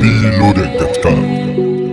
MrBeloaded.com.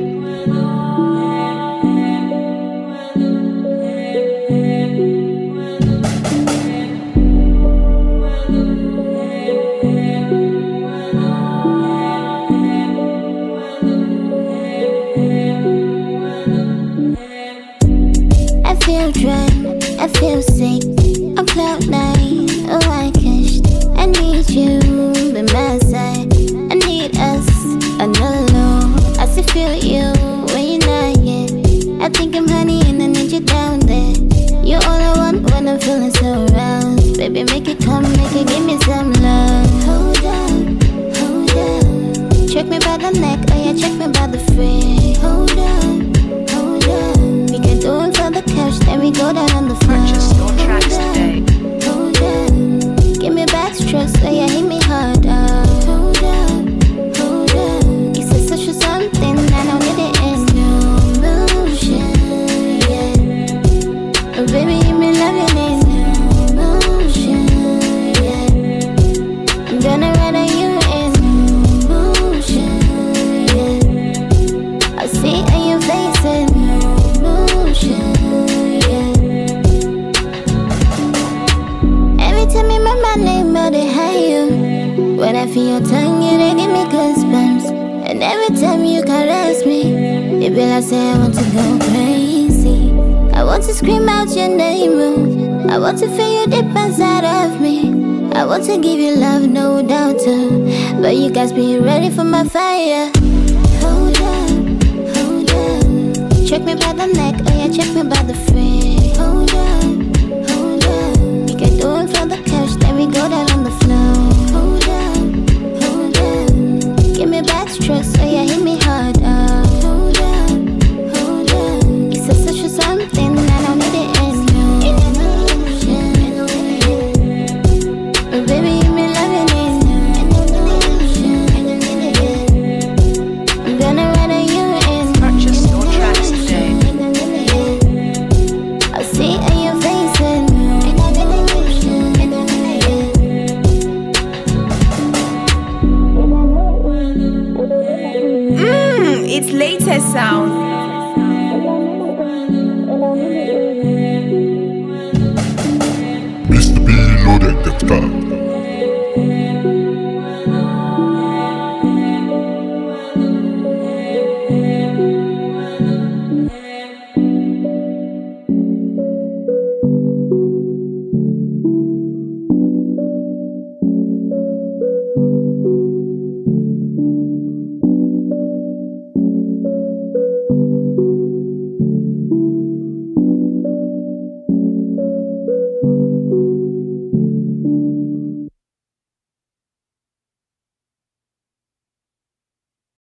I feel drunk, I feel sick, I'm cloud nine, oh I cashed. I need you by my side, I need us, alone. I still feel you when you're not here. I think I'm honey and I need you down there. You're all I want when I'm feeling so aroused. Baby, make it come, make it give me some love. Hold up, hold up. Check me by the neck, oh yeah, check me by the fridge. Hold up, hold up. We can do it for the couch, then we go down on the floor. Purchase your tracks today. Hold up. Give me back strokes, oh yeah, hit me harder. Hold up, hold up. You said such a something, I don't need it in slow motion, yeah. Oh baby, you me loving it in slow motion, yeah. I'm gonna ride on you in slow motion, yeah. I see on your face in slow motion, yeah. Every time in my mind, but it high you. When I feel your tongue, you they give me goosebumps. And every time you caress me, it be like say I want to go crazy. I want to scream out your name, oh. I want to feel you deep inside of me. I want to give you love, no doubt, oh. But you guys be ready for my fire. Hold up, hold up. Check me by the neck, oh yeah, check me by the fridge. Hold up, hold up. We can do it from the couch, then we go down on the floor. Hold up, hold up. Give me back strokes, oh yeah, hit me harder. Hold up, hold up. You said such a something, I don't need it in slow motion. But baby, you me loving it in motion. I'm gonna ride on you in Purchase your tracks today. I see on your face in It's latest sound. MrBeloaded.com.